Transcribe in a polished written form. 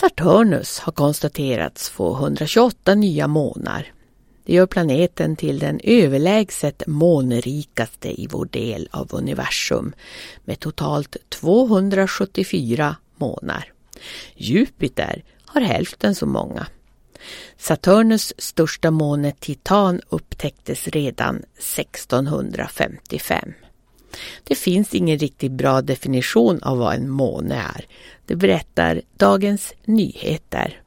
Saturnus har konstaterats få 128 nya månar. Det gör planeten till den överlägset månrikaste i vår del av universum med totalt 274 månar. Jupiter har hälften så många. Saturnus största måne Titan upptäcktes redan 1655. Det finns ingen riktigt bra definition av vad en måne är. Det berättar Dagens Nyheter.